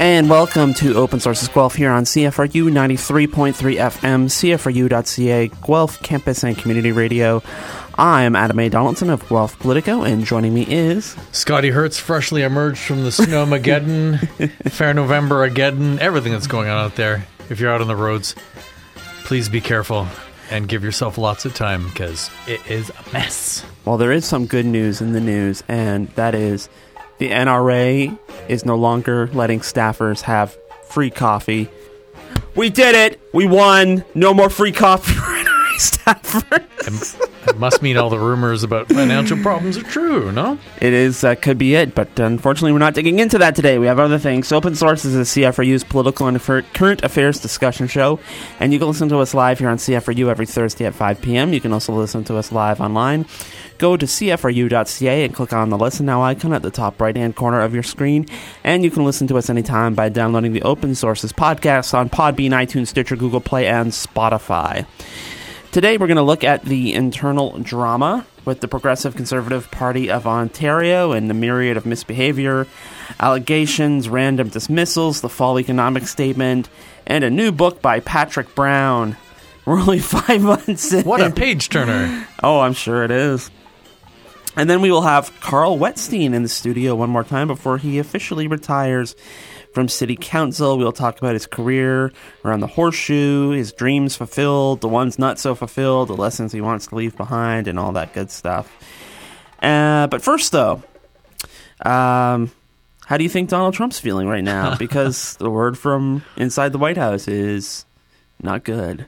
And welcome to Open Sources Guelph here on CFRU 93.3 FM, CFRU.ca, Guelph Campus and Community Radio. I'm Adam A. Donaldson of Guelph Politico, and joining me is... Scotty Hertz, freshly emerged from the Snowmageddon, Fair November-ageddon, everything that's going on out there. If you're out on the roads, please be careful and give yourself lots of time, because it is a mess. Well, there is some good news in the news, and that is... the NRA is no longer letting staffers have free coffee. We did it! We won! No more free coffee for NRA staffers. It must mean all the rumors about financial problems are true, no? It is, could be it, but unfortunately we're not digging into that today. We have other things. Open Source is a CFRU's political and current affairs discussion show, and you can listen to us live here on CFRU every Thursday at 5 p.m. You can also listen to us live online. Go to CFRU.ca and click on the Listen Now icon at the top right-hand corner of your screen, and you can listen to us anytime by downloading the Open Sources podcast on Podbean, iTunes, Stitcher, Google Play, and Spotify. Today we're going to look at the internal drama with the Progressive Conservative Party of Ontario and the myriad of misbehavior, allegations, random dismissals, the fall economic statement, and a new book by Patrick Brown. We're only 5 months in. What a page-turner. Oh, I'm sure it is. And then we will have Carl Wetstein in the studio one more time before he officially retires from City Council. We'll talk about his career around the horseshoe, his dreams fulfilled, the ones not so fulfilled, the lessons he wants to leave behind, and all that good stuff. But first, though, how do you think Donald Trump's feeling right now? Because the word from inside the White House is not good.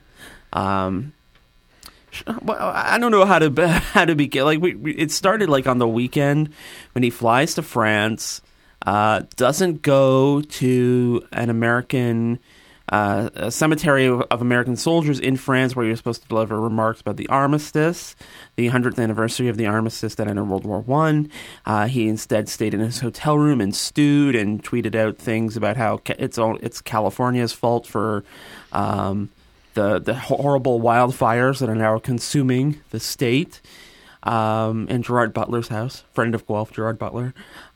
Well, I don't know how to begin. Like it started like on the weekend when he flies to France, doesn't go to an American a cemetery of American soldiers in France where you're supposed to deliver remarks about the armistice, the 100th anniversary of the armistice that ended World War I. He instead stayed in his hotel room and stewed and tweeted out things about how it's California's fault for the horrible wildfires that are now consuming the state, in Gerard Butler's house, friend of Guelph, Gerard Butler.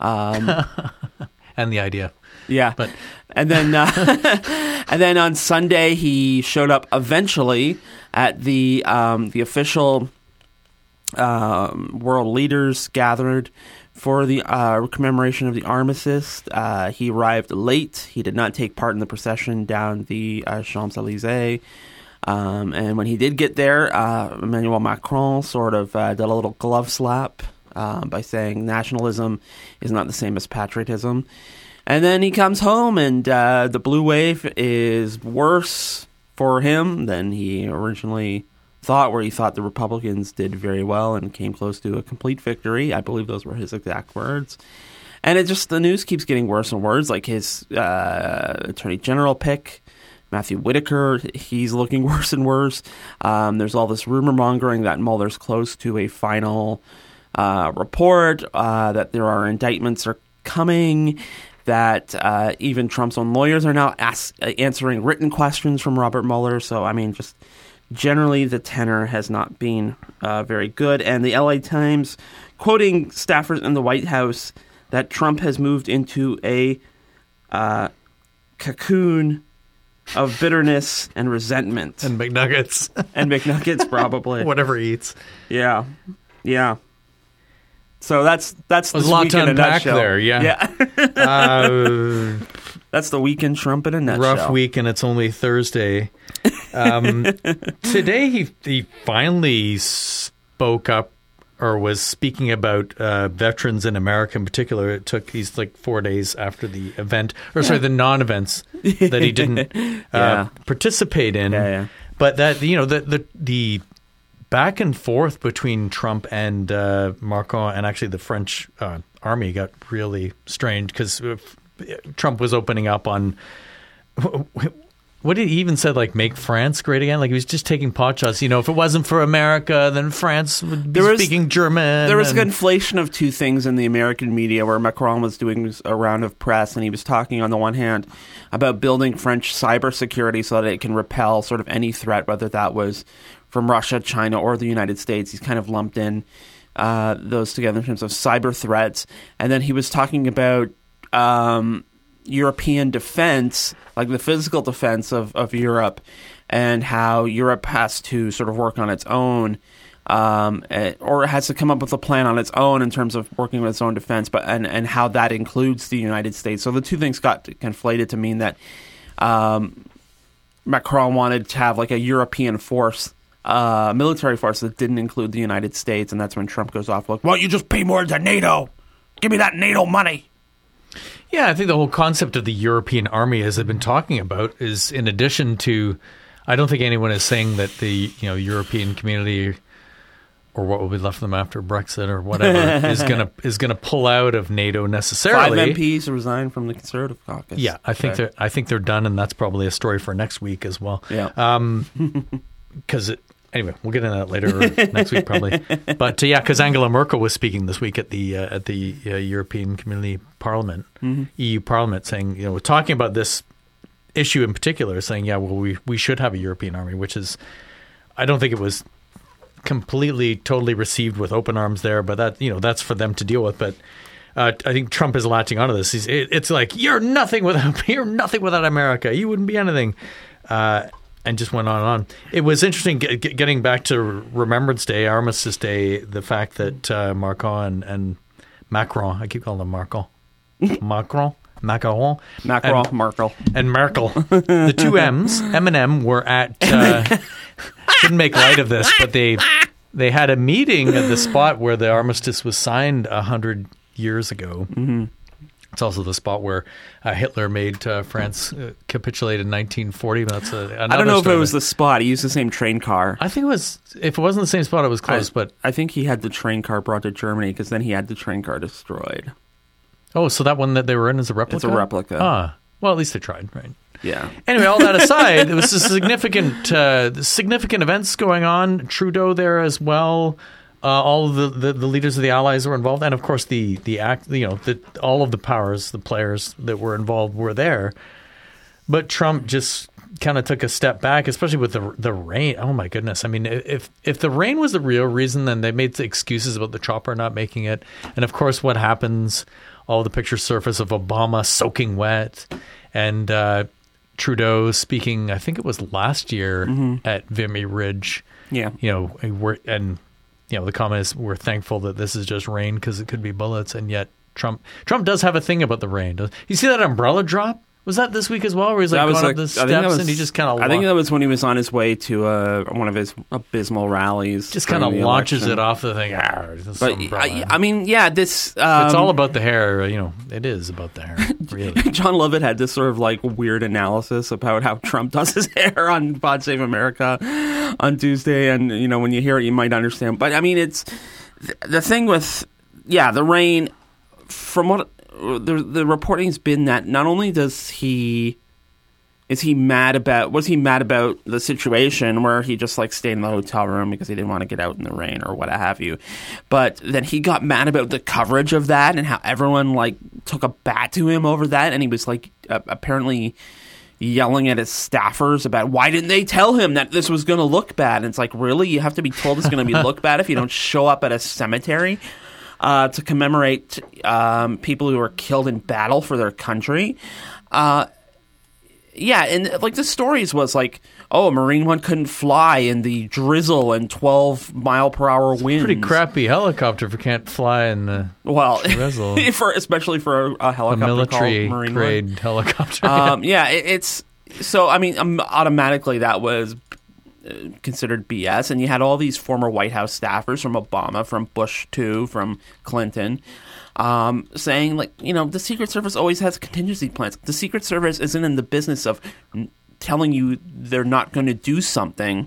And the idea. Yeah. And then on Sunday, he showed up eventually at the official world leaders gathered for the commemoration of the armistice. He arrived late. He did not take part in the procession down the Champs-Élysées. And when he did get there, Emmanuel Macron sort of did a little glove slap by saying nationalism is not the same as patriotism. And then he comes home, and the blue wave is worse for him than he originally thought, where he thought the Republicans did very well and came close to a complete victory. I believe those were his exact words. And the news keeps getting worse and worse, like his attorney general pick, Matthew Whitaker, he's looking worse and worse. There's all this rumor mongering that Mueller's close to a final report, that there are indictments are coming, that even Trump's own lawyers are now answering written questions from Robert Mueller. So, I mean, just generally the tenor has not been very good. And the LA Times, quoting staffers in the White House, that Trump has moved into a cocoon of bitterness and resentment. And McNuggets. And McNuggets, probably. Whatever he eats. Yeah. Yeah. So that's There's a lot to unpack there, yeah. That's the week in Trump in a nutshell. Rough week, and it's only Thursday. Today he finally spoke up, or was speaking about veterans in America in particular. He's like 4 days after the event, the non-events that he didn't participate in. Yeah. But that, the back and forth between Trump and Macron, and actually the French army, got really strange because Trump was opening up on what did he even said, like, make France great again? Like, he was just taking pot shots. If it wasn't for America, then France would be speaking German. There was a conflation of two things in the American media where Macron was doing a round of press, and he was talking, on the one hand, about building French cybersecurity so that it can repel sort of any threat, whether that was from Russia, China, or the United States. He's kind of lumped in those together in terms of cyber threats. And then he was talking about European defense, like the physical defense of Europe, and how Europe has to sort of work on its own, or has to come up with a plan on its own in terms of working with its own defense, but and how that includes the United States. So the two things got conflated to mean that Macron wanted to have like a European force, military force that didn't include the United States, and that's when Trump goes off like, "Why don't you just pay more to NATO? Give me that NATO money." Yeah, I think the whole concept of the European army, as I've been talking about, is in addition to, I don't think anyone is saying that the European community, or what will be left of them after Brexit or whatever, is gonna pull out of NATO necessarily. 5 MPs resigned from the Conservative caucus. Yeah, I think they're done, and that's probably a story for next week as well. Yeah. Because anyway, we'll get into that later or next week probably. But because Angela Merkel was speaking this week at the European Community Parliament, EU Parliament, saying, we're talking about this issue in particular, saying, we should have a European army, which is, I don't think it was completely, totally received with open arms there, but that that's for them to deal with. But I think Trump is latching onto this. It's like, you're nothing without America. You wouldn't be anything. And just went on and on. It was interesting getting back to Remembrance Day, Armistice Day, the fact that Macron, I keep calling them Merkel. Merkel. And Merkel. The two M's, M and M, were at, didn't make light of this, but they had a meeting at the spot where the armistice was signed 100 years ago. Mm-hmm. It's also the spot where Hitler made France capitulate in 1940. That's I don't know if it was the spot. He used the same train car. I think it was. If it wasn't the same spot, it was close. But I think he had the train car brought to Germany because then he had the train car destroyed. Oh, so that one that they were in is a replica? It's a replica. Ah, well, at least they tried, right? Yeah. Anyway, all that aside, there was significant events going on. Trudeau there as well. All of the leaders of the Allies were involved, and of course all of the powers, the players that were involved were there. But Trump just kind of took a step back, especially with the rain. Oh my goodness! I mean, if the rain was the real reason, then they made the excuses about the chopper not making it. And of course, what happens? All the pictures surface of Obama soaking wet, and Trudeau speaking. I think it was last year at Vimy Ridge. Yeah, the comment is, we're thankful that this is just rain because it could be bullets. And yet Trump does have a thing about the rain. You see that umbrella drop? Was that this week as well, where he's going up the steps and he just kind of... I think that was when he was on his way to one of his abysmal rallies. Just kind of launches it off the thing. This... it's all about the hair. It is about the hair, really. John Lovett had this sort of like weird analysis about how Trump does his hair on Pod Save America on Tuesday. And, when you hear it, you might understand. But, I mean, it's... The thing with... Yeah, the rain, from what... The reporting has been that not only was he mad about the situation where he just like stayed in the hotel room because he didn't want to get out in the rain or what have you, but then he got mad about the coverage of that and how everyone like took a bat to him over that, and he was like apparently yelling at his staffers about why didn't they tell him that this was going to look bad. And it's like, really, you have to be told it's going to be look bad if you don't show up at a cemetery to commemorate people who were killed in battle for their country. And like the stories was like, a Marine One couldn't fly in the drizzle and 12-mile-per-hour winds. Pretty crappy helicopter if it can't fly in the drizzle. Especially for a helicopter, military called Marine grade One. helicopter. It's so. I mean, automatically that was considered BS, and you had all these former White House staffers from Obama, from Bush too, from Clinton, saying like, the Secret Service always has contingency plans. The Secret Service isn't in the business of telling you they're not going to do something.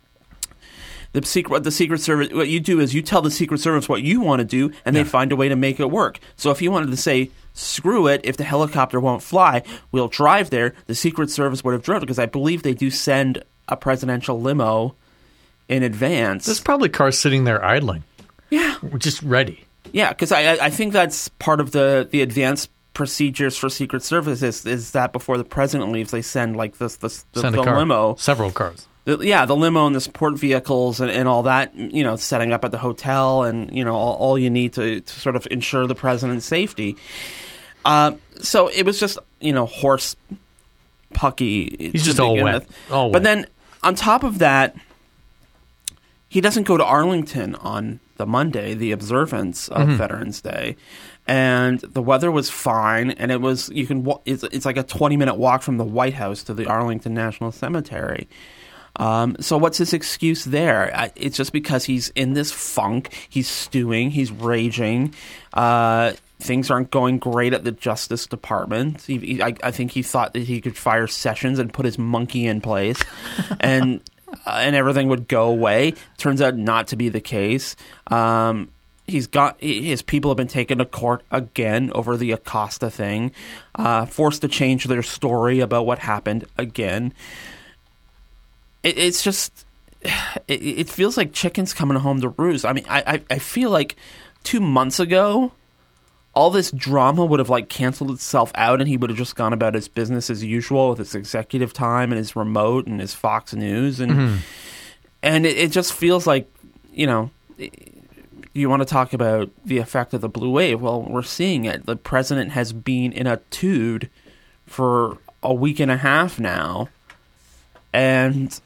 The Secret Service, what you do is you tell the Secret Service what you want to do, and they find a way to make it work. So if you wanted to say, screw it, if the helicopter won't fly, we'll drive there, the Secret Service would have driven, because I believe they do send a presidential limo in advance. There's probably cars sitting there idling. Yeah. Just ready. Yeah, because I think that's part of the advanced procedures for Secret Service is that before the president leaves, they send like the limo. Several cars. The limo and the support vehicles and all that, setting up at the hotel and, all you need to sort of ensure the president's safety. So it was just, horse pucky. He's just all wet. But then on top of that, he doesn't go to Arlington on the Monday, the observance of Veterans Day. And the weather was fine, and it's like a 20-minute walk from the White House to the Arlington National Cemetery. So what's his excuse there? It's just because he's in this funk. He's stewing. He's raging. Things aren't going great at the Justice Department. I think he thought that he could fire Sessions and put his monkey in place, and everything would go away. Turns out not to be the case. His people have been taken to court again over the Acosta thing, forced to change their story about what happened again. It's just, it feels like chickens coming home to roost. I mean, I feel like 2 months ago, all this drama would have canceled itself out, and he would have just gone about his business as usual with his executive time and his remote and his Fox News, and it just feels like, you want to talk about the effect of the blue wave. Well, we're seeing it. The president has been in a tude for a week and a half now, and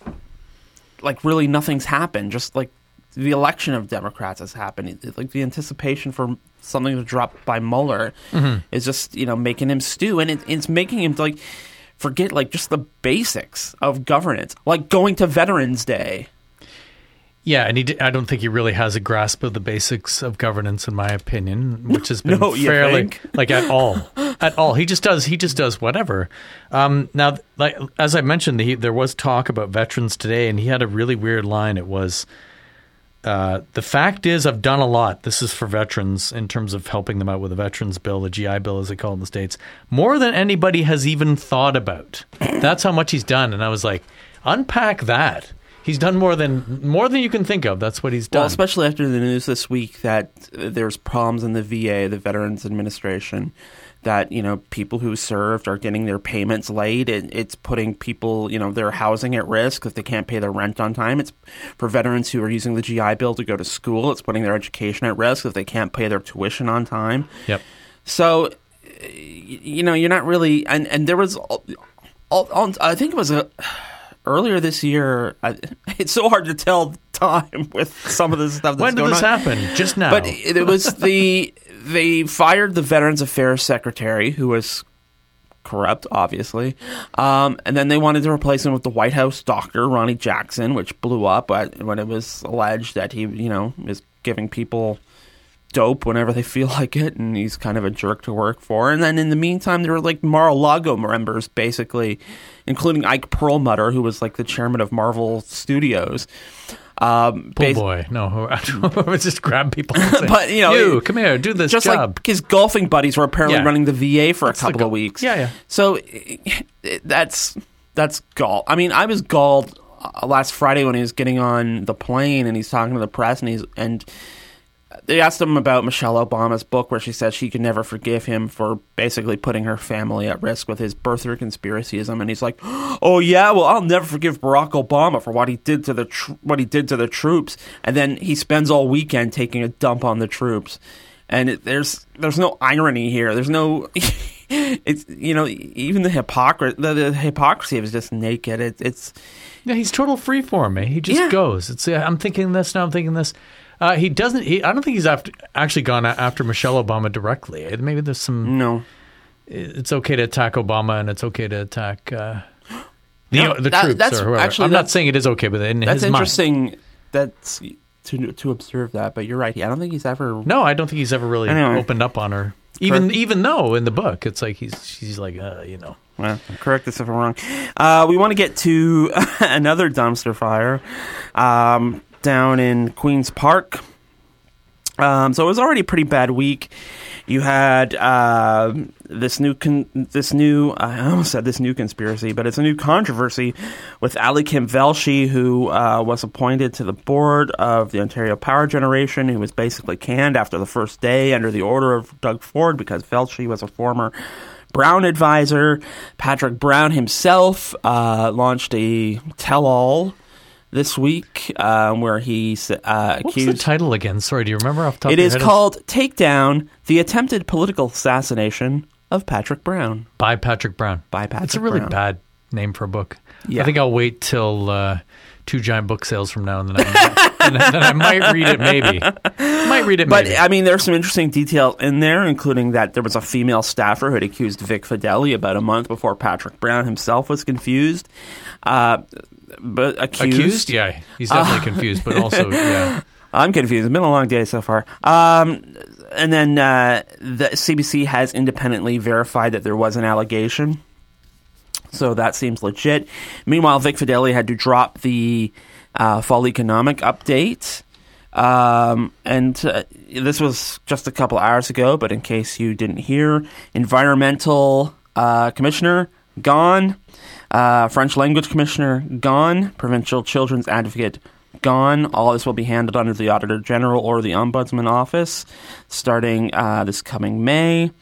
really nothing's happened. Just the election of Democrats has happened. The anticipation for something to drop by Mueller is just making him stew, and it's making him forget just the basics of governance, like going to Veterans Day. Yeah, and I don't think he really has a grasp of the basics of governance, in my opinion, which has been fairly at all. He just does whatever. Now, as I mentioned, there was talk about veterans today, and he had a really weird line. It was, the fact is, I've done a lot. This is for veterans in terms of helping them out with the Veterans Bill, the GI Bill, as they call it in the States, more than anybody has even thought about. That's how much he's done. And I was like, unpack that. He's done more than you can think of. That's what he's done. Well, especially after the news this week that there's problems in the VA, the Veterans Administration, that people who served are getting their payments late. It's putting people, their housing at risk if they can't pay their rent on time. It's for veterans who are using the GI Bill to go to school. It's putting their education at risk if they can't pay their tuition on time. Yep. So, you're not really, and there was, I think it was earlier this year, it's so hard to tell time with some of this stuff that's going on. When did this happen? Just now. But it was they fired the Veterans Affairs Secretary, who was corrupt, obviously. And then they wanted to replace him with the White House doctor, Ronnie Jackson, which blew up when it was alleged that he, is giving people dope whenever they feel like it, and he's kind of a jerk to work for. And then in the meantime, there were Mar-a-Lago members, basically, including Ike Perlmutter, who was the chairman of Marvel Studios. Boy, no, I would just grab people and say, but, you, come here, do this just job. Like his golfing buddies were apparently running the VA for a couple of weeks. Yeah. So that's gall. I mean, I was galled last Friday when he was getting on the plane and he's talking to the press, and they asked him about Michelle Obama's book where she says she could never forgive him for basically putting her family at risk with his birther conspiracyism, and he's like, "Oh yeah, well I'll never forgive Barack Obama for what he did to the troops." And then he spends all weekend taking a dump on the troops, and there's no irony here. There's no. It's even the hypocrisy is just naked. Yeah, he's total freeform. He just goes. It's I'm thinking this now. I'm thinking this. He doesn't. I don't think he's actually gone after Michelle Obama directly. Maybe there's some. No. It's okay to attack Obama, and it's okay to attack the troops or whoever. Actually, I'm not saying it is okay, but in that's his mind. interesting. That's to observe that. But you're right. I don't think he's ever. No, I don't think he's ever really opened up on her. Even though in the book it's like she's like Well, correct us if I'm wrong. We want to get to another dumpster fire down in Queen's Park. So it was already a pretty bad week. You had this new I almost said this new conspiracy, but it's a new controversy with Ali Kim Velshi, who was appointed to the board of the Ontario Power Generation, who was basically canned after the first day under the order of Doug Ford because Velshi was a former Brown advisor. Patrick Brown himself launched a tell-all this week where he accused... What's the title again? Sorry, do you remember off the top of your head? It is called Take Down, the Attempted Political Assassination of Patrick Brown. By Patrick Brown. By Patrick It's a really Brown. bad name for a book. Yeah. I think I'll wait till 2 giant book sales from now, and then I might read it. Maybe But I mean, there's some interesting detail in there, including that there was a female staffer who had accused Vic Fideli about a month before Patrick Brown himself was confused. But accused? Yeah, he's definitely confused, but also yeah. I'm confused. It's been a long day so far. And then the CBC has independently verified that there was an allegation. So that seems legit. Meanwhile, Vic Fideli had to drop the fall economic update. This was just a couple hours ago, but in case you didn't hear, environmental commissioner, gone. French language commissioner, gone. Provincial children's advocate, gone. All this will be handled under the Auditor General or the Ombudsman Office starting this coming May.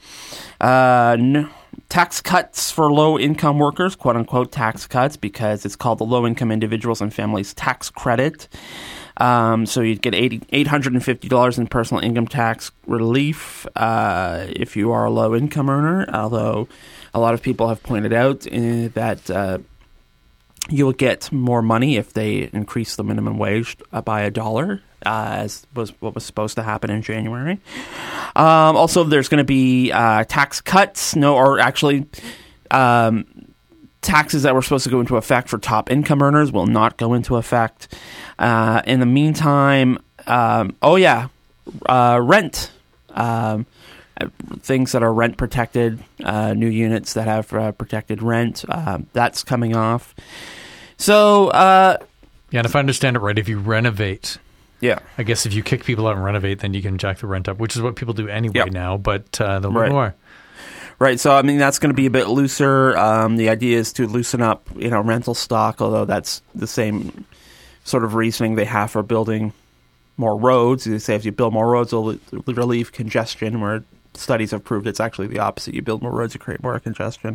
Tax cuts for low-income workers, quote-unquote tax cuts, because it's called the Low-Income Individuals and Families Tax Credit. So you'd get $850 in personal income tax relief if you are a low-income earner, although a lot of people have pointed out that you'll get more money if they increase the minimum wage by $1, as was what was supposed to happen in January. Also, there's going to be tax cuts, taxes that were supposed to go into effect for top income earners will not go into effect. In the meantime, rent. Things that are rent protected, new units that have protected rent, that's coming off. So, and if I understand it right, if you renovate, yeah, I guess if you kick people out and renovate, then you can jack the rent up, which is what people do anyway now, but they'll do more. Right, so I mean that's going to be a bit looser. The idea is to loosen up, rental stock, although that's the same sort of reasoning they have for building more roads. They say if you build more roads, it'll relieve congestion, where studies have proved it's actually the opposite. You build more roads, you create more congestion.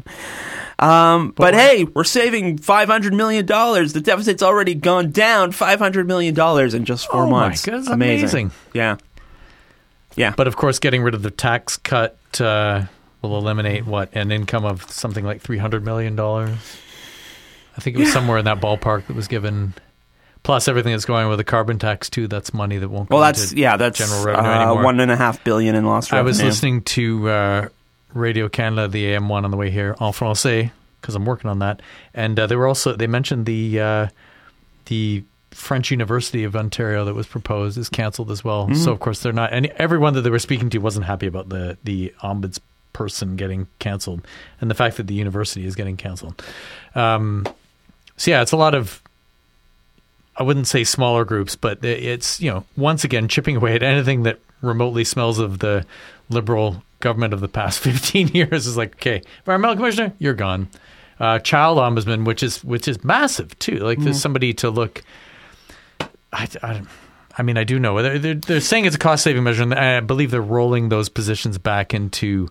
But hey, we're saving $500 million. The deficit's already gone down $500 million in just 4 months. Oh my God, that's amazing. Yeah. But of course, getting rid of the tax cut will eliminate an income of something like $300 million. I think it was somewhere in that ballpark that was given. Plus everything that's going on with the carbon tax too. That's money that won't go into general revenue anymore. $1.5 billion in lost revenue. I was listening to Radio Canada, the AM1 on the way here, en français, because I'm working on that. And they mentioned the French University of Ontario that was proposed is cancelled as well. Mm-hmm. So of course they're not. And everyone that they were speaking to wasn't happy about the ombudsperson getting cancelled, and the fact that the university is getting cancelled. It's a lot of. I wouldn't say smaller groups, but it's, once again, chipping away at anything that remotely smells of the Liberal government of the past 15 years is like, okay, environmental commissioner, you're gone. Child ombudsman, which is massive too. Like there's somebody to look. I do know they're saying it's a cost saving measure, and I believe they're rolling those positions back into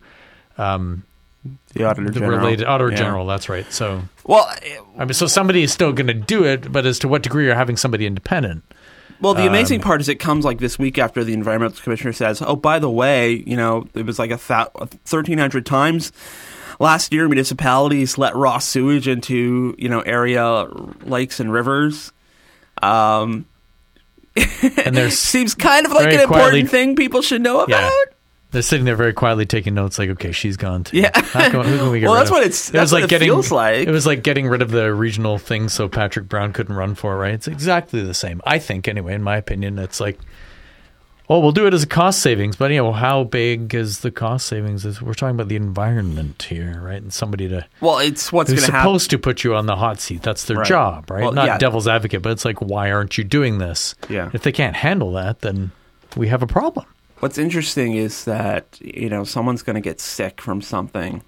the Auditor General. Related Auditor General, that's right. So, so somebody is still going to do it, but as to what degree you're having somebody independent. Well, the amazing part is it comes like this week after the environmental commissioner says, "Oh, by the way, it was like 1,300 times last year municipalities let raw sewage into area lakes and rivers." And there seems kind of like an important thing people should know about. Yeah. They're sitting there very quietly taking notes, like, okay, she's gone too. Yeah. Who can we get well, rid that's of? what it feels like. It was like getting rid of the regional thing so Patrick Brown couldn't run for it, right? It's exactly the same. I think, anyway, in my opinion, it's like, we'll do it as a cost savings, but how big is the cost savings? We're talking about the environment here, right? And somebody it's what's going to happen. supposed to put you on the hot seat. That's their job, right? Well, not devil's advocate, but it's like, why aren't you doing this? Yeah. If they can't handle that, then we have a problem. What's interesting is that, someone's going to get sick from something,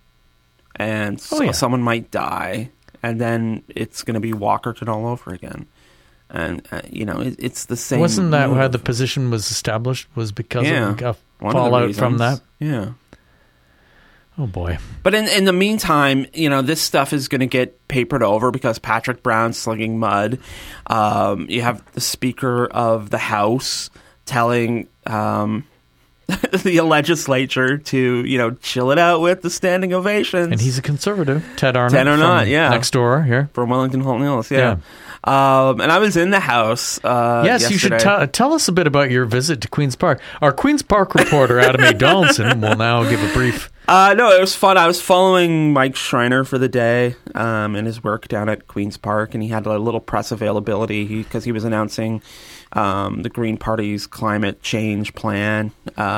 and someone might die, and then it's going to be Walkerton all over again. And, it's the same. Wasn't that how the position was established, was because of fallout from that? Yeah. Oh, boy. But in the meantime, this stuff is going to get papered over because Patrick Brown's slinging mud. You have the Speaker of the House telling the legislature to, chill it out with the standing ovations. And he's a conservative, Ted Arnott. Ted Arnott, yeah. Next door here. From Wellington Halton Hills, yeah. And I was in the house yes, yesterday. you should tell us a bit about your visit to Queen's Park. Our Queen's Park reporter, Adam A. Donaldson, will now give a brief... No, it was fun. I was following Mike Schreiner for the day in his work down at Queen's Park, and he had a little press availability because he was announcing the Green Party's climate change plan,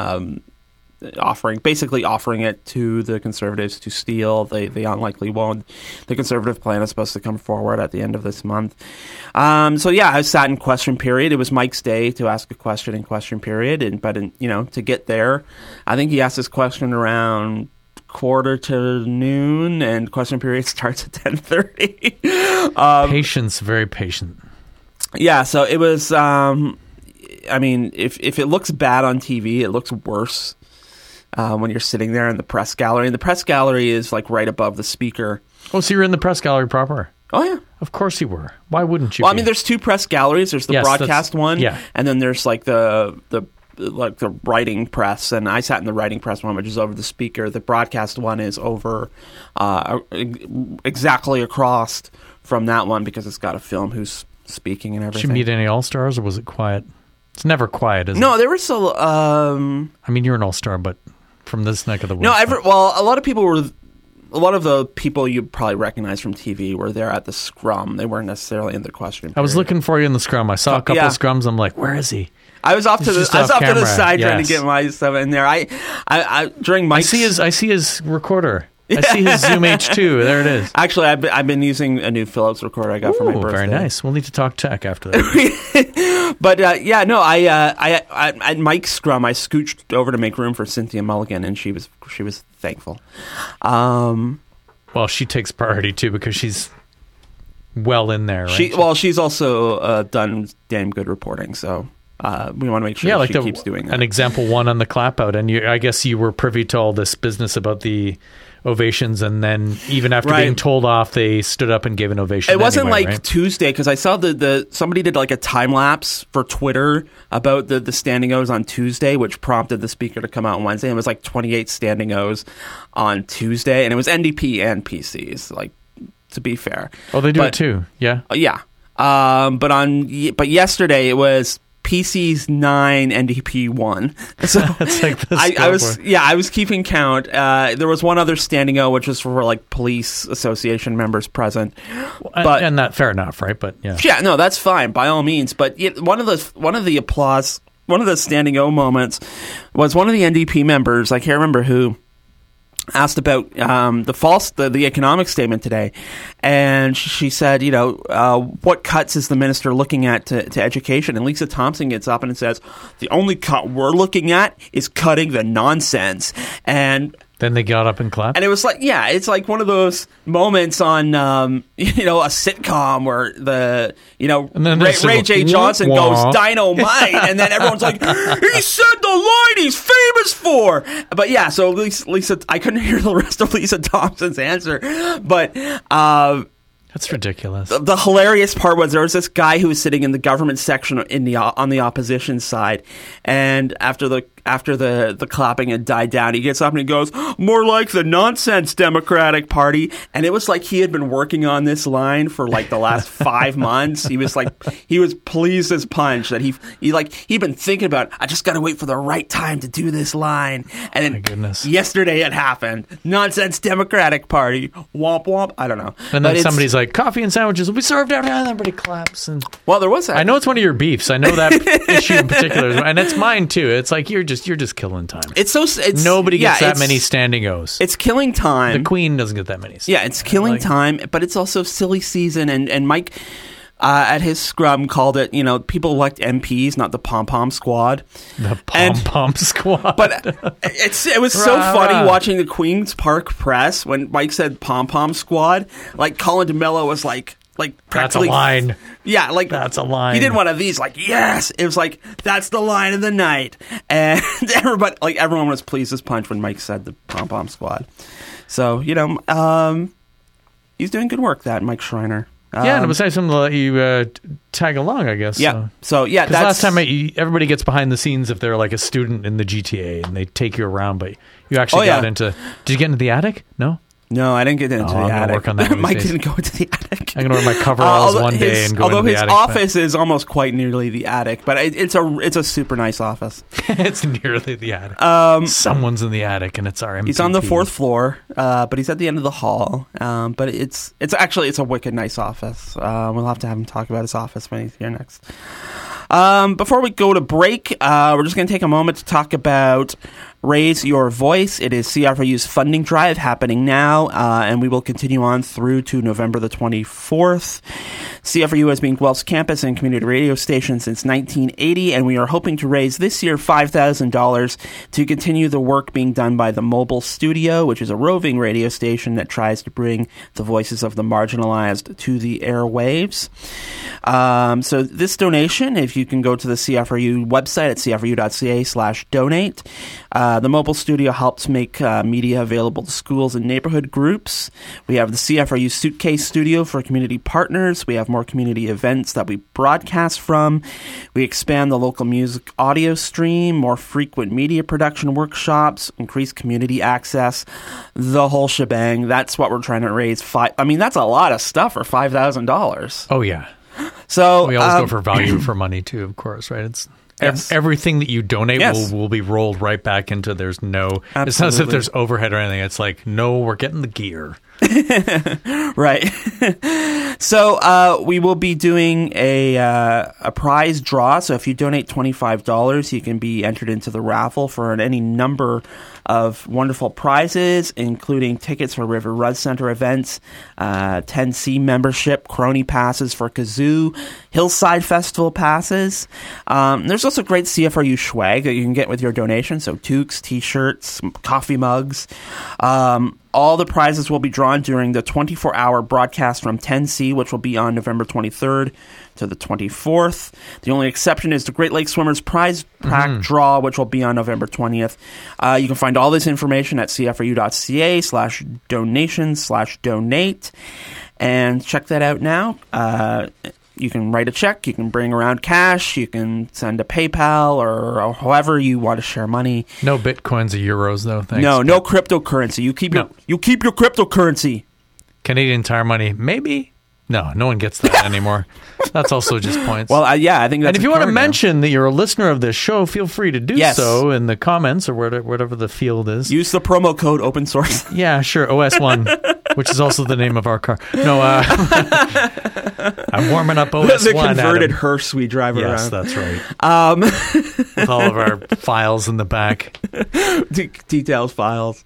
offering it to the Conservatives to steal. They unlikely won't. The Conservative plan is supposed to come forward at the end of this month. I sat in question period. It was Mike's day to ask a question in question period, but to get there, I think he asked his question around 12:45, and question period starts at 10:30. Patience, very patient. Yeah, so it was. If it looks bad on TV, it looks worse when you're sitting there in the press gallery. And the press gallery is like right above the speaker. Oh, so you're in the press gallery proper? Oh, yeah. Of course you were. Why wouldn't you? Well, be? There's two press galleries. There's the broadcast one, and then there's like the writing press. And I sat in the writing press one, which is over the speaker. The broadcast one is over exactly across from that one because it's got a film who's speaking and everything. Did you meet any all-stars, or was it quiet? It's never quiet, is it? No, there were still... you're an all-star, but from this neck of the woods. No, a lot of people were... A lot of the people you probably recognize from TV were there at the scrum. They weren't necessarily in the question period. I was looking for you in the scrum. I saw a couple of scrums. I'm like, where is he? I was off to the side trying to get my stuff in there. I during Mike's... I see his recorder. I see his Zoom H2. There it is. Actually, I've been using a new Philips recorder I got for my birthday. Very nice. We'll need to talk tech after that. But I at Mike's scrum, I scooched over to make room for Cynthia Mulligan, and she was thankful. Well, she takes priority too because she's well in there. Right? She's also done damn good reporting, so. We want to make sure she keeps doing that. An example one on the clap out, and I guess you were privy to all this business about the ovations, and then even after being told off, they stood up and gave an ovation. It wasn't Tuesday, because I saw somebody did like a time lapse for Twitter about the standing O's on Tuesday, which prompted the speaker to come out on Wednesday. And it was like 28 standing O's on Tuesday, and it was NDP and PCs. Like, to be fair, they do it too. Yeah, yeah. But yesterday it was PC's 9, NDP 1. So that's like I was keeping count. There was one other standing O, which was for like police association members present. And that fair enough, right? But yeah, no, that's fine by all means. But one of the applause, one of the standing O moments was one of the NDP members. I can't remember who. Asked about the economic statement today, and she said, what cuts is the minister looking at to education? And Lisa Thompson gets up and says, the only cut we're looking at is cutting the nonsense. And then they got up and clapped. And it was like, it's like one of those moments on, a sitcom where Ray J. Johnson goes dynamite, and then everyone's like, he said the line he's famous for. But yeah, so Lisa, I couldn't hear the rest of Lisa Thompson's answer, but that's ridiculous. The hilarious part was there was this guy who was sitting in the government section on the opposition side, and after the clapping had died down, he gets up and he goes, more like the nonsense Democratic Party. And it was like he had been working on this line for like the last 5 months. He was pleased as punch that he'd been thinking about, I just got to wait for the right time to do this line. And then yesterday it happened. Nonsense Democratic Party. Womp womp. I don't know. And then somebody's like, coffee and sandwiches will be served out, and everybody claps. And well, there was that. I know it's one of your beefs. I know that issue in particular, and it's mine too. It's like you're just killing time. Nobody gets that many standing O's. It's killing time. The Queen doesn't get that many. Yeah, it's killing time, but it's also silly season. And Mike at his scrum called it, people elect MPs, not the pom-pom squad. The pom-pom squad. But it was so funny watching the Queen's Park press when Mike said pom-pom squad. Like Colin DeMello was like that's a line. Yeah, like that's a line. He did one of these, like, yes. It was like, that's the line of the night. And everyone was pleased as punch when Mike said the pom-pom squad. So, he's doing good work, that Mike Schreiner. And it was nice of them to let you tag along, I guess. Yeah. So yeah, because last time everybody gets behind the scenes if they're like a student in the GTA and they take you around, but you actually got into. Did you get into the attic? No. No, I didn't get into the I'm attic. Work on that Mike didn't go into the attic. I'm gonna wear my coveralls one day and go into the attic. Although his office is almost quite nearly the attic, but it's a super nice office. It's nearly the attic. Someone's in the attic, and it's our MPP. He's on the 4th floor, but he's at the end of the hall. But it's a wicked nice office. We'll have to have him talk about his office when he's here next. Before we go to break, we're just going to take a moment to talk about Raise Your Voice. It is CFRU's funding drive happening now, and we will continue on through to November the 24th. CFRU has been Guelph's campus and community radio station since 1980, and we are hoping to raise this year $5,000 to continue the work being done by the Mobile Studio, which is a roving radio station that tries to bring the voices of the marginalized to the airwaves. So this donation, if you can go to the CFRU website at cfru.ca/donate, the Mobile Studio helps make media available to schools and neighborhood groups. We have the CFRU Suitcase Studio for community partners. We have more community events that we broadcast from. We expand the local music audio stream, more frequent media production workshops, increased community access, the whole shebang. That's what we're trying to raise. That's a lot of stuff for $5,000. Oh, yeah. So we always go for value for money, too, of course, right? It's everything that you donate will be rolled right back into. It's not as if there's overhead or anything. It's like, no, we're getting the gear. Right. So we will be doing a prize draw. So if you donate $25, you can be entered into the raffle for any number of wonderful prizes, including tickets for River Ruz Center events, 10C membership, Crony passes for Kazoo, Hillside Festival passes. There's also great CFRU swag that you can get with your donation, so toques, t-shirts, coffee mugs. All the prizes will be drawn during the 24-hour broadcast from 10C, which will be on November 23rd to the 24th. The only exception is the Great Lakes Swimmers Prize Pack draw, which will be on November 20th. You can find all this information at cfru.ca/donation/donate. And check that out now. You can write a check, you can bring around cash, you can send a PayPal or however you want to share money. No bitcoins or euros, though. Thanks. No cryptocurrency. You keep your cryptocurrency. Canadian Tire money, maybe. No one gets that anymore. That's also just points. Well, I think that's. And if you want to mention that you're a listener of this show, feel free to do so in the comments or whatever the field is. Use the promo code open source. Yeah, sure. OS1, which is also the name of our car. No, I'm warming up OS1. The converted Hearse we drive around. Yes, that's right. With all of our files in the back. Detailed files.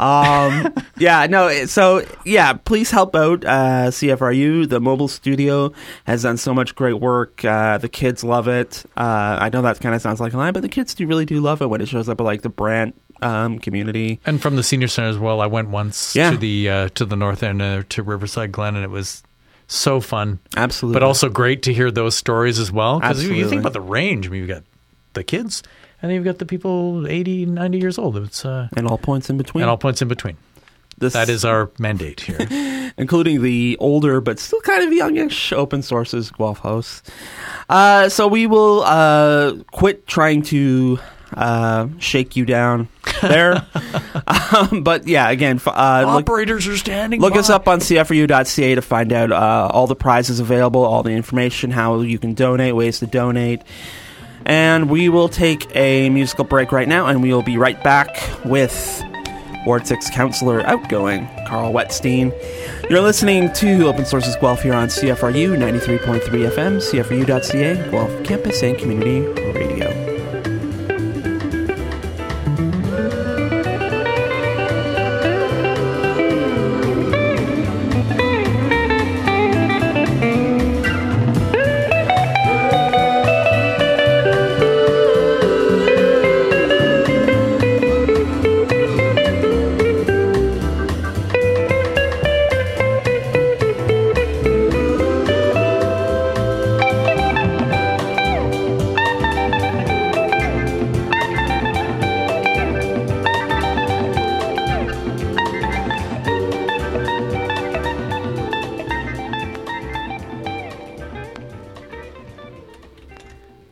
Please help out CFRU. The Mobile Studio has done so much great work. The kids love it. I know that kind of sounds like a lie, but the kids really do love it when it shows up at like the Brant community. And from the senior center as well. I went once to the north end to Riverside Glen, and it was so fun. Absolutely. But also great to hear those stories as well. Because you think about the range. I mean, you've got the kids, and then you've got the people 80, 90 years old. It's and all points in between. That is our mandate here. Including the older but still kind of youngish open sources Guelph hosts. So we will quit trying to shake you down there. But yeah, again, operators are standing Look by. us up on cfru.ca to find out all the prizes available, all the information, how you can donate, ways to donate. And we will take a musical break right now, and we will be right back with Ward 6 Councillor Outgoing, Carl Wetstein. You're listening to Open Sources Guelph here on CFRU 93.3 FM, CFRU.ca, Guelph Campus and Community Radio.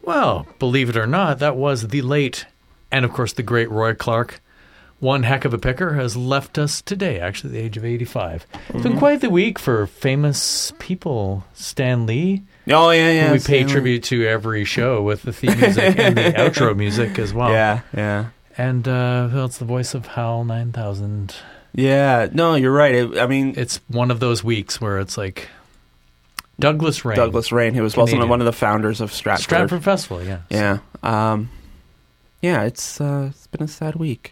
Well, believe it or not, that was the late and, of course, the great Roy Clark. One heck of a picker has left us today, actually, at the age of 85. It's been quite the week for famous people. Stan Lee, Oh, yeah. who we pay tribute to every show with the theme music and the outro music as well. Yeah. And it's the voice of HAL 9000. Yeah, no, you're right. It's one of those weeks where it's like Douglas Rain. Douglas Rain, who was also Canadian. one of the founders of Stratford. Stratford Festival, yeah. Yeah. It's been a sad week.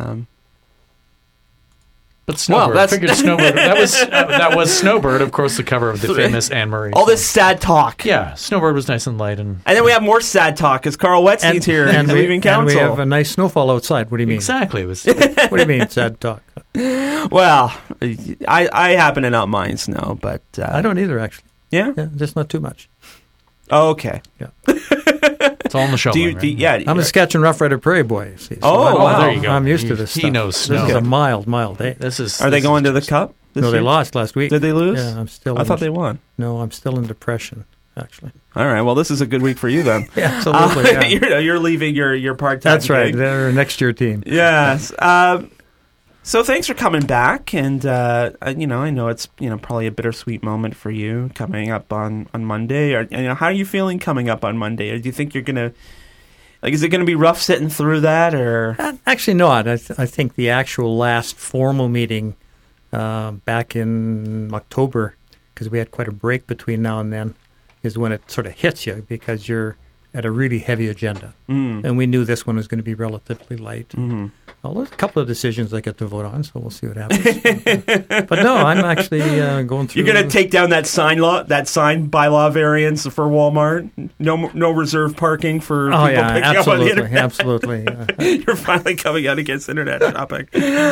But Snowbird, that's- figured Snowbird. That was Snowbird, of course, the cover of the famous Anne Marie. All this sad talk. Yeah, Snowbird was nice and light, and And then we have more sad talk because Carl Wetstein's here and he's leaving and council. we have a nice snowfall outside. What do you mean? exactly it was. What do you mean, sad talk? Well, I happen to not mind snow, but... I don't either, actually. Yeah? Yeah, just not too much. Oh, okay. It's all in the show. Yeah. I'm a sketch and Rough Rider Prairie boy. See, so Oh, wow. there you go. I'm used to this He stuff. knows This snow. is a mild day. Are they going to the Cup this No, they year? lost last week. Did they lose? Yeah, I'm still. I thought they won. No, I'm still in depression, actually. All right. Well, this is a good week for you then. Yeah, absolutely. Yeah. You're leaving your part-time That's right. gig. They're a next year team. Yes. So thanks for coming back, and I know it's probably a bittersweet moment for you coming up on Monday. Or how are you feeling coming up on Monday? Or do you think you're gonna is it gonna be rough sitting through that, or Actually, not. I think the actual last formal meeting back in October, because we had quite a break between now and then, is when it sort of hits you because you're at a really heavy agenda. And we knew this one was going to be relatively light. Mm-hmm. Well, there's a couple of decisions I get to vote on, so we'll see what happens. But no, I'm actually going through... You're going to take down that sign bylaw variance for Walmart? No reserve parking for people picking up on the internet? Absolutely. You're finally coming out against internet shopping.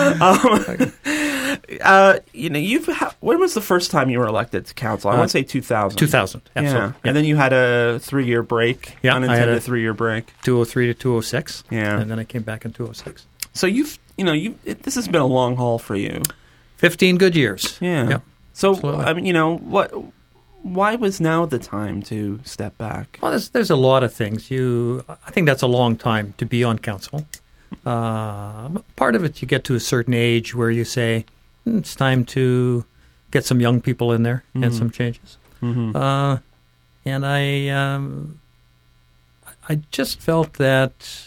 When was the first time you were elected to council? I want to say 2000. 2000, absolutely. Yeah. And then you had a 3-year break, Yeah, I had unintended a 3-year break. 203 to 206. Yeah. And then I came back in 206. So this has been a long haul for you. 15 good years. Yeah. Yep. So, Absolutely. why was now the time to step back? Well, there's a lot of things. I think that's a long time to be on council. Part of it, you get to a certain age where you say, it's time to get some young people in there and some changes. Mm-hmm. And I just felt that,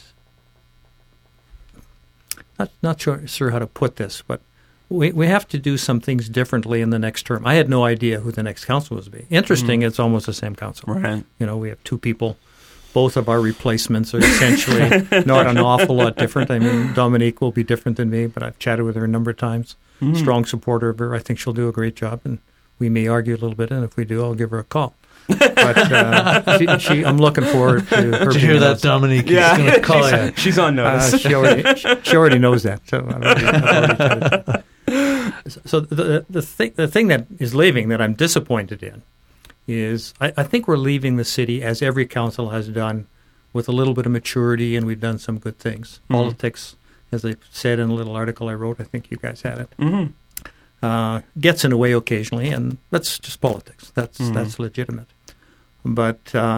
not sure how to put this, but we have to do some things differently in the next term. I had no idea who the next council was going to be. Interesting, it's almost the same council. Right. We have 2 people. Both of our replacements are essentially not an awful lot different. I mean, Dominique will be different than me, but I've chatted with her a number of times. Mm-hmm. Strong supporter of her. I think she'll do a great job, and we may argue a little bit, and if we do, I'll give her a call. But I'm looking forward to her. Did you hear that, Dominique? Yeah. He's going to call you. She's on notice. She already knows that. So I've already chatted to her. So the thing that is leaving that I'm disappointed in is I think we're leaving the city, as every council has done, with a little bit of maturity, and we've done some good things. Mm-hmm. Politics, as I said in a little article I wrote, I think you guys had it, Mm-hmm. gets in the way occasionally, and that's just politics. That's legitimate. But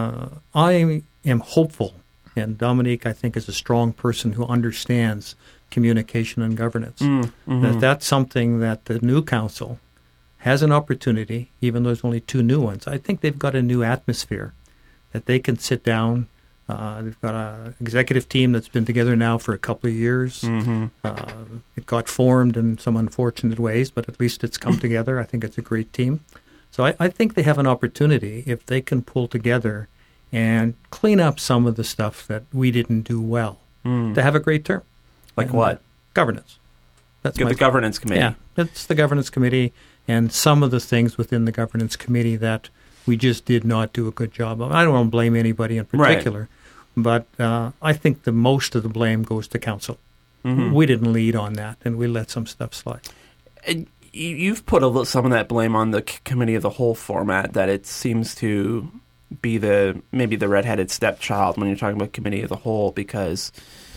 I am hopeful, and Dominique, I think, is a strong person who understands communication and governance, Mm-hmm. that's something that the new council has an opportunity, even though there's only 2 new ones. I think they've got a new atmosphere that they can sit down. They've got an executive team that's been together now for a couple of years. Mm-hmm. It got formed in some unfortunate ways, but at least it's come together. I think it's a great team. So I think they have an opportunity, if they can pull together and clean up some of the stuff that we didn't do well, to have a great term. Like what? Governance. That's The governance committee. Yeah, it's the governance committee and some of the things within the governance committee that we just did not do a good job of. I don't want to blame anybody in particular, but I think the most of the blame goes to council. Mm-hmm. We didn't lead on that, and we let some stuff slide. You've put some of that blame on the committee of the whole format, that it seems to be maybe the redheaded stepchild when you're talking about committee of the whole, because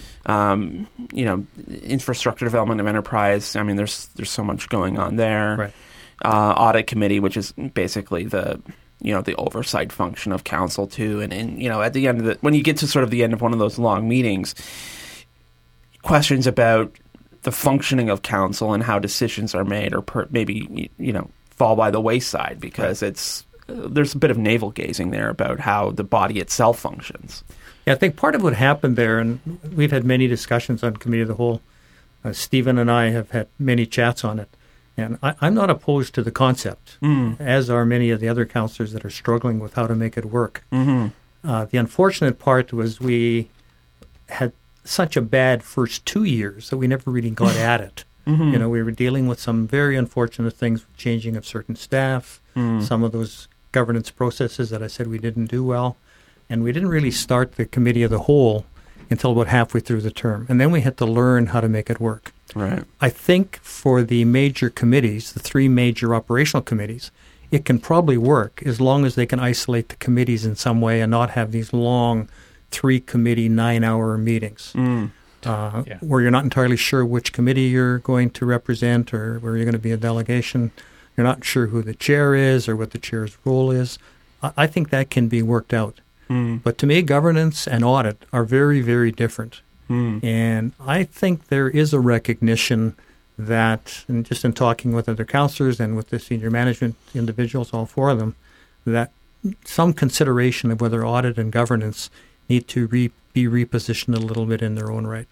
infrastructure development of enterprise. I mean, there's so much going on there. Right. Audit committee, which is basically the the oversight function of council too. And at the end of when you get to sort of the end of one of those long meetings, questions about the functioning of council and how decisions are made or maybe fall by the wayside because there's a bit of navel gazing there about how the body itself functions. Yeah, I think part of what happened there, and we've had many discussions on Committee of the Whole, Stephen and I have had many chats on it, and I'm not opposed to the concept, as are many of the other councillors that are struggling with how to make it work. The unfortunate part was we had such a bad first 2 years that we never really got at it. We were dealing with some very unfortunate things, changing of certain staff, some of those governance processes that I said we didn't do well, and we didn't really start the Committee of the Whole until about halfway through the term. And then we had to learn how to make it work. Right. I think for the major committees, the 3 major operational committees, it can probably work as long as they can isolate the committees in some way and not have these long 3-committee 9-hour meetings where you're not entirely sure which committee you're going to represent or where you're going to be a delegation. You're not sure who the chair is or what the chair's role is. I think that can be worked out. But to me, governance and audit are very, very different. And I think there is a recognition that, and just in talking with other councillors and with the senior management individuals, all 4 of them, that some consideration of whether audit and governance need to be repositioned a little bit in their own right.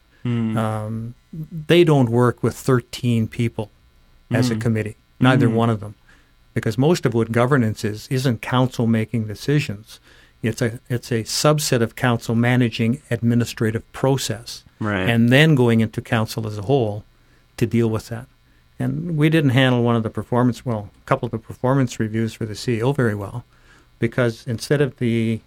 They don't work with 13 people as a committee, neither one of them, because most of what governance isn't council making decisions. It's a subset of council managing administrative process, right, and then going into council as a whole to deal with that. And we didn't handle a couple of the performance reviews for the CEO very well, because instead of the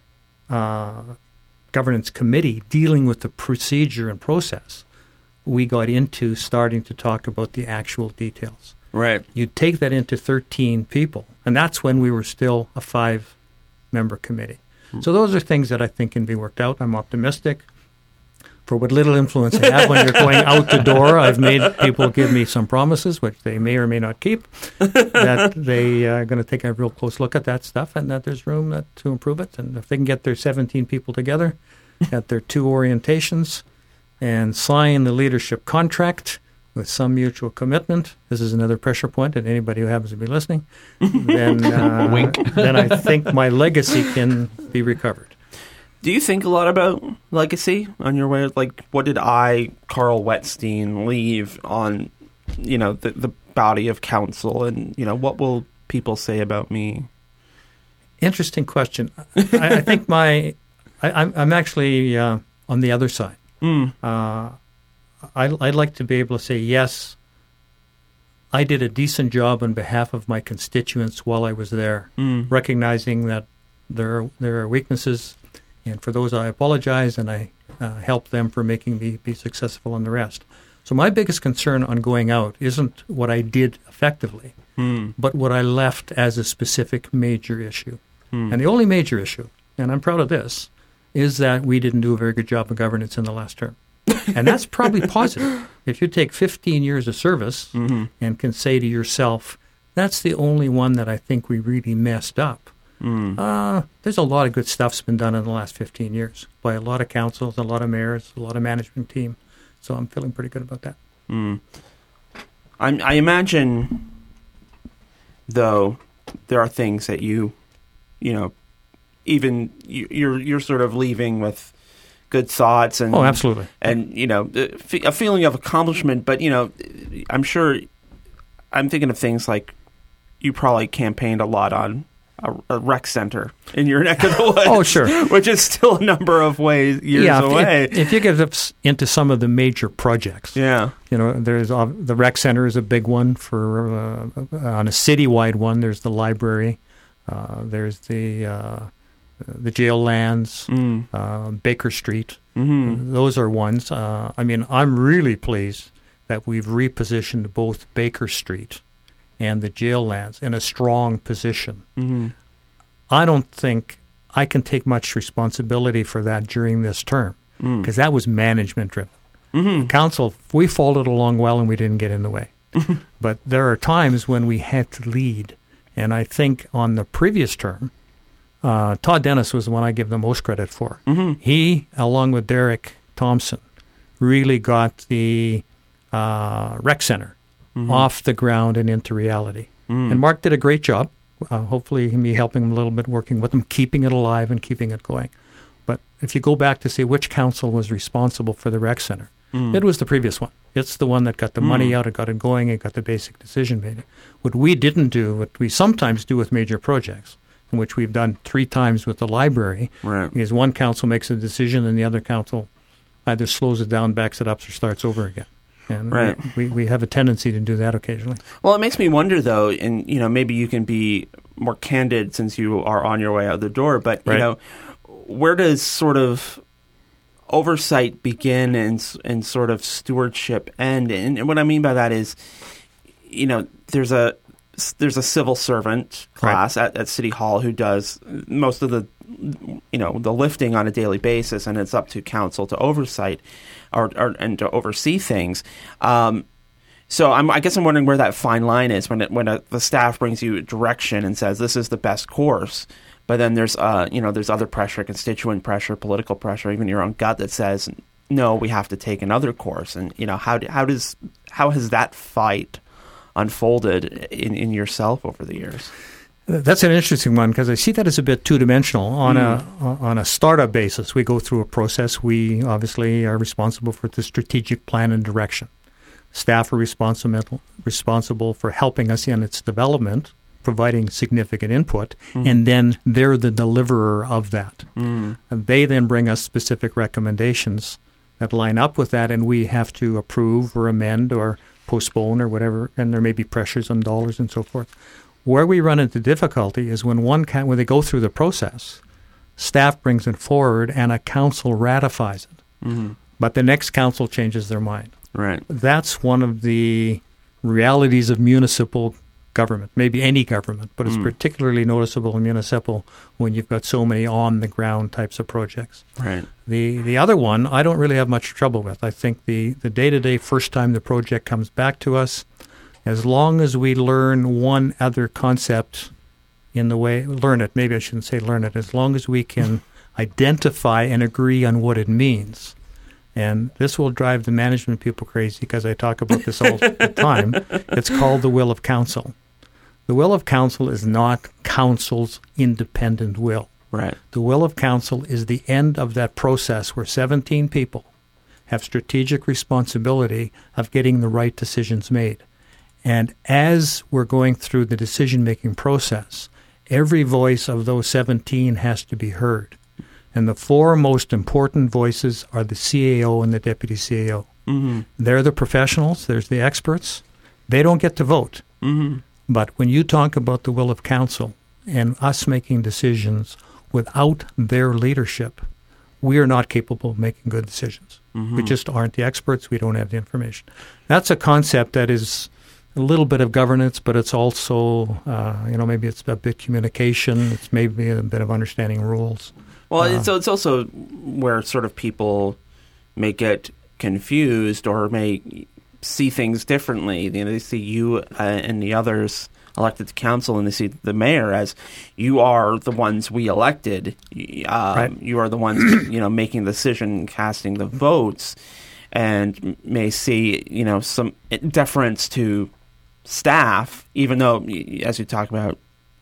governance committee dealing with the procedure and process, we got into starting to talk about the actual details. Right. You take that into 13 people, and that's when we were still a 5-member committee. So those are things that I think can be worked out. I'm optimistic. For what little influence I have when you're going out the door, I've made people give me some promises, which they may or may not keep, that they are going to take a real close look at that stuff and that there's room to improve it. And if they can get their 17 people together at their 2 orientations and sign the leadership contract with some mutual commitment, this is another pressure point at anybody who happens to be listening, then I think my legacy can be recovered. Do you think a lot about legacy on your way? Like, what did Carl Wettstein, leave on, the body of council, and what will people say about me? Interesting question. I think I'm actually on the other side. I'd like to be able to say, yes, I did a decent job on behalf of my constituents while I was there, recognizing that there are weaknesses, and for those I apologize, and I help them for making me be successful in the rest. So my biggest concern on going out isn't what I did effectively, but what I left as a specific major issue. And the only major issue, and I'm proud of this, is that we didn't do a very good job of governance in the last term. And that's probably positive. If you take 15 years of service and can say to yourself, that's the only one that I think we really messed up. There's a lot of good stuff's been done in the last 15 years by a lot of councils, a lot of mayors, a lot of management team. So I'm feeling pretty good about that. I imagine, though, there are things that you're sort of leaving with good thoughts and absolutely, and a feeling of accomplishment. But I'm sure I'm thinking of things like you probably campaigned a lot on a rec center in your neck of the woods. Oh, sure, which is still a number of years away. If you get into some of the major projects, there's the rec center is a big one for on a citywide one. There's the library, there's the jail lands, Baker Street. Those are ones. I'm really pleased that we've repositioned both Baker Street and the jail lands in a strong position. I don't think I can take much responsibility for that during this term because that was management driven. Council, we followed along well and we didn't get in the way. But there are times when we had to lead. And I think on the previous term, Todd Dennis was the one I give the most credit for. Mm-hmm. He, along with Derek Thompson, really got the rec center off the ground and into reality. And Mark did a great job. Hopefully me helping him a little bit, working with him, keeping it alive and keeping it going. But if you go back to see which council was responsible for the rec center, it was the previous one. It's the one that got the money out, it got it going, it got the basic decision made. What we didn't do, what we sometimes do with major projects, and which we've done 3 times with the library, is one council makes a decision and the other council either slows it down, backs it up, or starts over again. And we have a tendency to do that occasionally. Well, it makes me wonder, though, and maybe you can be more candid since you are on your way out the door, but where does sort of oversight begin and sort of stewardship end? And what I mean by that is, there's a civil servant class at City Hall who does most of the lifting on a daily basis, and it's up to council to oversight and to oversee things. So I guess I'm wondering where that fine line is when the staff brings you direction and says this is the best course, but then there's other pressure, constituent pressure, political pressure, even your own gut that says no, we have to take another course. And how has that fight unfolded in yourself over the years? That's an interesting one because I see that as a bit two-dimensional. On a startup basis, we go through a process. We obviously are responsible for the strategic plan and direction. Staff are responsible for helping us in its development, providing significant input, and then they're the deliverer of that. And they then bring us specific recommendations that line up with that, and we have to approve or amend or postpone or whatever, and there may be pressures on dollars and so forth. Where we run into difficulty is when when they go through the process, staff brings it forward and a council ratifies it. But the next council changes their mind. Right. That's one of the realities of municipal government, maybe any government, but it's particularly noticeable in municipal when you've got so many on-the-ground types of projects. Right. The other one, I don't really have much trouble with. I think the day-to-day first time the project comes back to us, as long as we learn one other concept in the way, learn it, maybe I shouldn't say learn it, as long as we can identify and agree on what it means. And this will drive the management people crazy because I talk about this all the time. It's called the will of council. The will of council is not council's independent will. Right. The will of council is the end of that process where 17 people have strategic responsibility of getting the right decisions made. And as we're going through the decision-making process, every voice of those 17 has to be heard. And the 4 most important voices are the CAO and the deputy CAO. They're the professionals. There's the experts. They don't get to vote. But when you talk about the will of council and us making decisions without their leadership, we are not capable of making good decisions. We just aren't the experts. We don't have the information. That's a concept that is a little bit of governance, but it's also, maybe it's a bit communication. It's maybe a bit of understanding rules. Well, it's also where sort of people may get confused or may see things differently. They see you and the others elected to council, and they see the mayor as you are the ones we elected. Right. You are the ones making the decision, casting the votes, and may see some deference to staff, even though, as you talk about,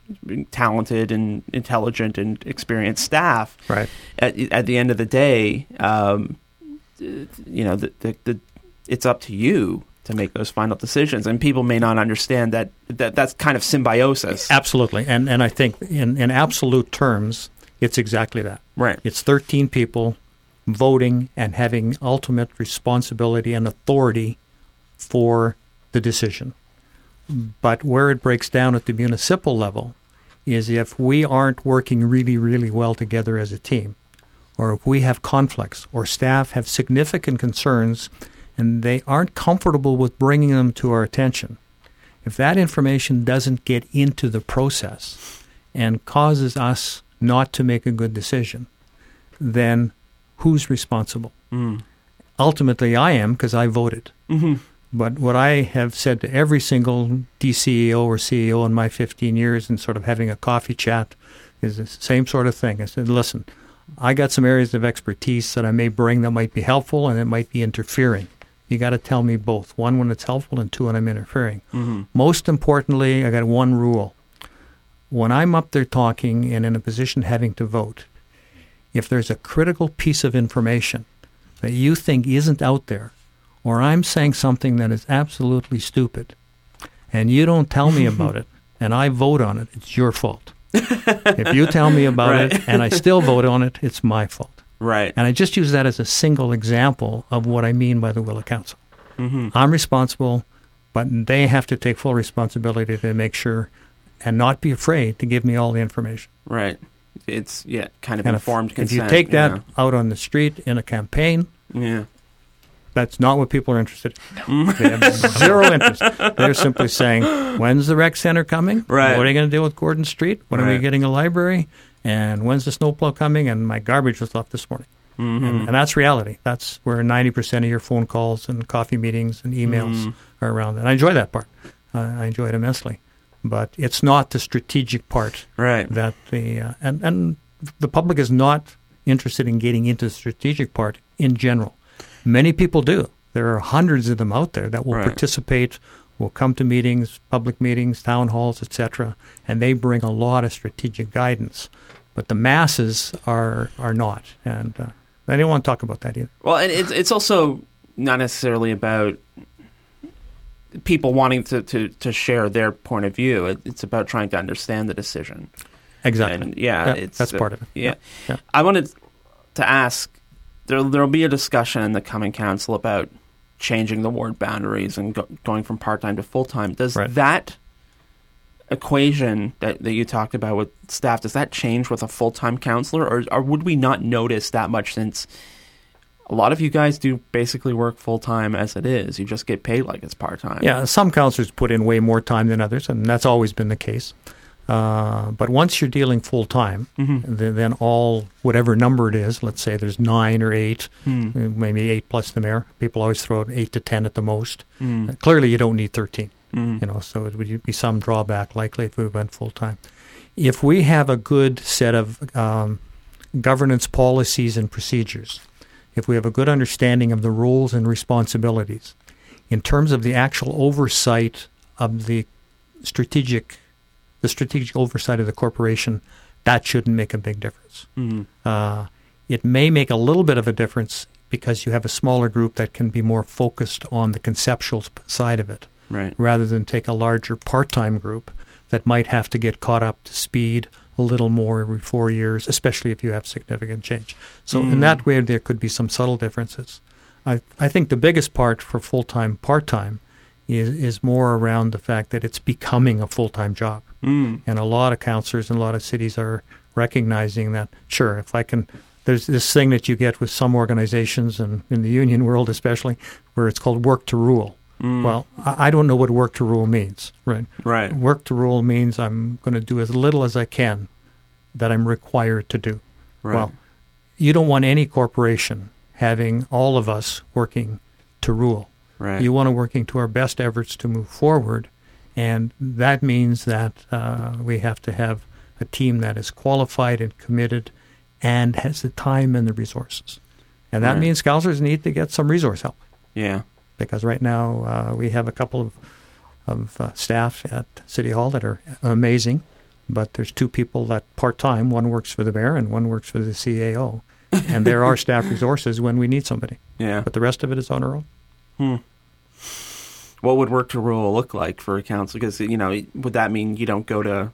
talented and intelligent and experienced staff. Right. At the end of the day, it's up to you to make those final decisions, and people may not understand that's kind of symbiosis. Absolutely, and I think in absolute terms, it's exactly that. Right. It's 13 people voting and having ultimate responsibility and authority for the decision. But where it breaks down at the municipal level is if we aren't working really, really well together as a team, or if we have conflicts, or staff have significant concerns and they aren't comfortable with bringing them to our attention, if that information doesn't get into the process and causes us not to make a good decision, then who's responsible? Ultimately, I am, because I voted. But what I have said to every single DCEO or CEO in my 15 years and sort of having a coffee chat is the same sort of thing. I said, listen, I got some areas of expertise that I may bring that might be helpful and it might be interfering. You got to tell me both. One, when it's helpful, and two, when I'm interfering. Mm-hmm. Most importantly, I got one rule. When I'm up there talking and in a position having to vote, if there's a critical piece of information that you think isn't out there, or I'm saying something that is absolutely stupid, and you don't tell me about it, and I vote on it, it's your fault. If you tell me about it and I still vote on it, it's my fault. Right. And I just use that as a single example of what I mean by the will of council. Mm-hmm. I'm responsible, but they have to take full responsibility to make sure and not be afraid to give me all the information. Right. It's, kind of informed consent. If you take that out on the street in a campaign, that's not what people are interested in. They have zero interest. They're simply saying, when's the rec center coming? Right. What are you going to do with Gordon Street? When are we getting a library? And when's the snowplow coming? And my garbage was left this morning. Mm-hmm. And that's reality. That's where 90% of your phone calls and coffee meetings and emails are around. And I enjoy that part. I enjoy it immensely. But it's not the strategic part. Right. That and the public is not interested in getting into the strategic part in general. Many people do. There are hundreds of them out there that will participate, will come to meetings, public meetings, town halls, etc., and they bring a lot of strategic guidance. But the masses are not, and I didn't want to talk about that either. Well, and it's also not necessarily about people wanting to share their point of view. It's about trying to understand the decision. Exactly. And that's part of it. Yeah. I wanted to ask, there'll be a discussion in the coming council about changing the ward boundaries and going from part-time to full-time. Does that equation that you talked about with staff, does that change with a full-time councillor, or would we not notice that much, since a lot of you guys do basically work full-time as it is? You just get paid like it's part-time. Yeah, some councillors put in way more time than others, and that's always been the case. But once you're dealing full-time, then all, whatever number it is, let's say there's 9 or 8, maybe 8 plus the mayor. People always throw out 8 to 10 at the most. Clearly, you don't need 13. So it would be some drawback likely if we went full-time. If we have a good set of governance policies and procedures, if we have a good understanding of the roles and responsibilities, in terms of the actual oversight of the strategic oversight of the corporation, that shouldn't make a big difference. It may make a little bit of a difference because you have a smaller group that can be more focused on the conceptual side of it, rather than take a larger part-time group that might have to get caught up to speed a little more every 4 years, especially if you have significant change. So in that way, there could be some subtle differences. I think the biggest part for full-time, part-time is more around the fact that it's becoming a full-time job. And a lot of councillors and a lot of cities are recognizing that, sure, if I can, there's this thing that you get with some organizations, and in the union world especially, where it's called work to rule. Well, I don't know what work to rule means, right? Work to rule means I'm going to do as little as I can that I'm required to do. Well, you don't want any corporation having all of us working to rule. You want to working to our best efforts to move forward, and that means that we have to have a team that is qualified and committed and has the time and the resources. And that means councillors need to get some resource help. Yeah. Because right now we have a couple of staff at City Hall that are amazing, but there's 2 people that part-time, one works for the mayor and one works for the CAO. And there are staff resources when we need somebody. Yeah. But the rest of it is on our own. What would work to rule look like for a council? Because, would that mean you don't go to,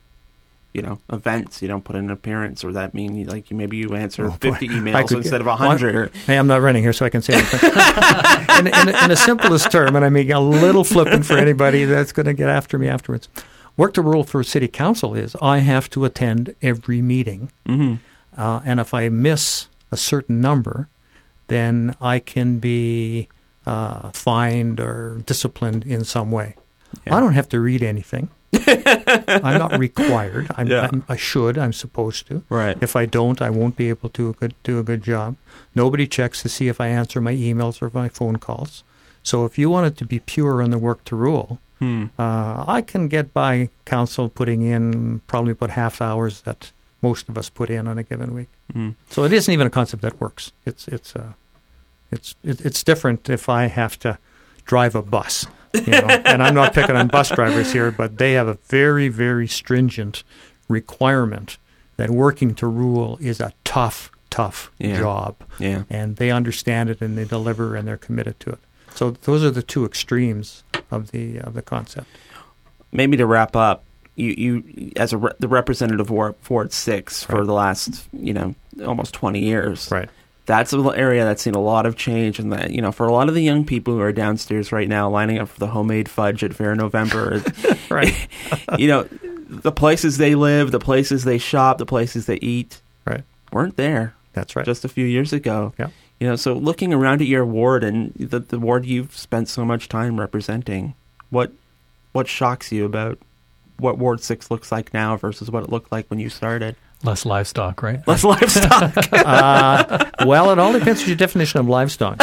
events, you don't put in an appearance, or that mean maybe you answer 50 emails instead of 100? Hey, I'm not running here, so I can say anything. in the simplest term, and I mean a little flippant for anybody that's going to get after me afterwards. Work to rule for city council is I have to attend every meeting, and if I miss a certain number, then I can be fined or disciplined in some way. I don't have to read anything. I'm not required. I should. I'm supposed to. If I don't, I won't be able to do a good job. Nobody checks to see if I answer my emails or my phone calls. So if you want it to be pure in the work to rule, I can get by council putting in probably about half hours that most of us put in on a given week. So it isn't even a concept that works. It's different if I have to drive a bus, and I'm not picking on bus drivers here, but they have a very, very stringent requirement that working to rule is a tough job. Yeah. And they understand it and they deliver and they're committed to it. So those are the two extremes of the concept. Maybe to wrap up, you as the representative of Ward 6 for the last, almost 20 years. Right. That's an area that's seen a lot of change, and that, for a lot of the young people who are downstairs right now lining up for the homemade fudge at Fair November, right. The places they live, the places they shop, the places they eat, right, weren't there. That's right. Just a few years ago. Yeah. So looking around at your ward and the ward you've spent so much time representing, what shocks you about what Ward 6 looks like now versus what it looked like when you started? Less livestock, right? Less livestock. Well, it all depends on your definition of livestock.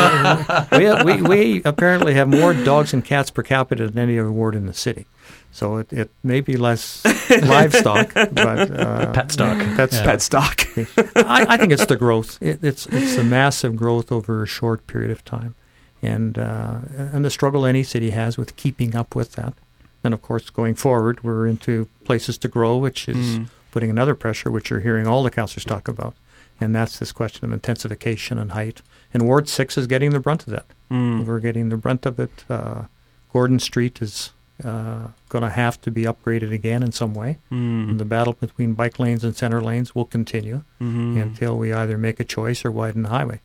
we apparently have more dogs and cats per capita than any other ward in the city. So it may be less livestock, but pet stock. Pet stock. I think it's the growth. It's a massive growth over a short period of time, and the struggle any city has with keeping up with that. And of course, going forward, we're into places to grow, which is putting another pressure, which you're hearing all the councillors talk about, and that's this question of intensification and height. And Ward 6 is getting the brunt of that. We're getting the brunt of it. Gordon Street is going to have to be upgraded again in some way. And the battle between bike lanes and center lanes will continue until we either make a choice or widen the highway.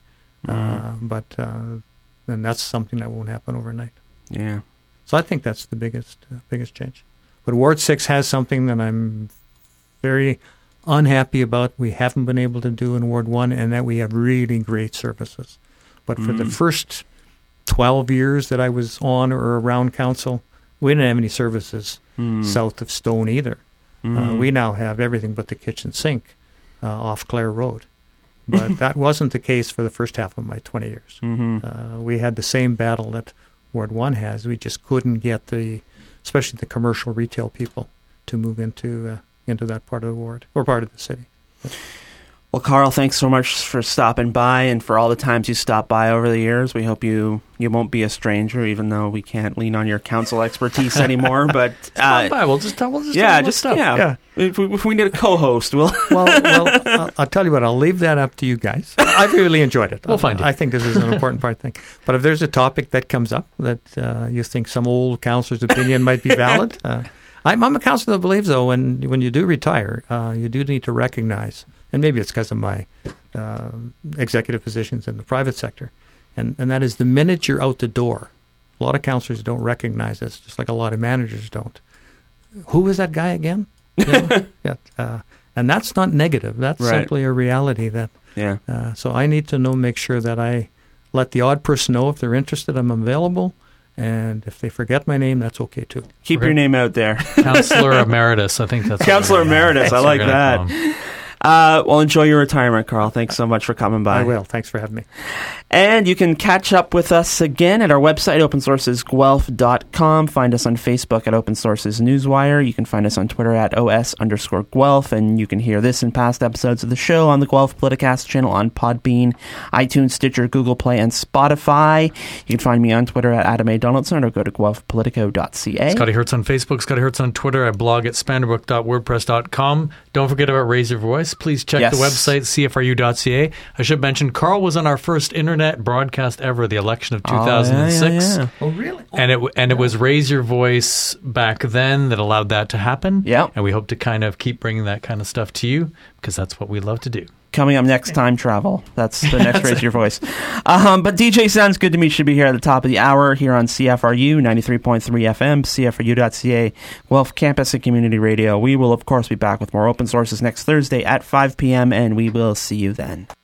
But then that's something that won't happen overnight. Yeah. So I think that's the biggest change. But Ward 6 has something that I'm very unhappy about we haven't been able to do in Ward 1, and that we have really great services. But for the first 12 years that I was on or around council, we didn't have any services south of Stone either. We now have everything but the kitchen sink off Clare Road. But that wasn't the case for the first half of my 20 years. We had the same battle that Ward 1 has. We just couldn't get especially the commercial retail people to move into that part of the ward or part of the city. Well, Carl, thanks so much for stopping by and for all the times you stopped by over the years. We hope you won't be a stranger, even though we can't lean on your council expertise anymore. But we'll just tell yeah. If we need a co-host, well, I'll tell you what. I'll leave that up to you guys. I really enjoyed it. We'll find it. I think this is an important part thing. But if there's a topic that comes up that you think some old councillor's opinion might be valid, I'm a councillor that believes, though, when you do retire, you do need to recognize. And maybe it's because of my executive positions in the private sector. And that is the minute you're out the door, a lot of councillors don't recognize this, just like a lot of managers don't. Who is that guy again? And that's not negative. That's simply a reality. So I need to make sure that I let the odd person know if they're interested, I'm available. And if they forget my name, that's okay, too. Keep your name out there. Councillor Emeritus, I think that's Councillor Emeritus, I like that. Well, enjoy your retirement, Carl. Thanks so much for coming by. I will. Thanks for having me. And you can catch up with us again at our website, opensourcesguelph.com. Find us on Facebook at Open Sources Newswire. You can find us on Twitter at OS_Guelph. And you can hear this and past episodes of the show on the Guelph Politicast channel on Podbean, iTunes, Stitcher, Google Play, and Spotify. You can find me on Twitter at Adam A. Donaldson or go to guelphpolitico.ca. Scotty Hertz on Facebook, Scotty Hertz on Twitter. I blog at spanderbrook.wordpress.com. Don't forget about Raise Your Voice. Please check the website, cfru.ca. I should mention, Carl was on our first internet broadcast ever, the election of 2006. Oh, really? And it was Raise Your Voice back then that allowed that to happen. Yeah. And we hope to kind of keep bringing that kind of stuff to you because that's what we love to do. Coming up next, time travel. That's the next Raise Your Voice. But DJ Sounds Good to Me should be here at the top of the hour here on CFRU 93.3 FM, CFRU.ca, Guelph Campus and Community Radio. We will, of course, be back with more Open Sources next Thursday at 5 p.m., and we will see you then.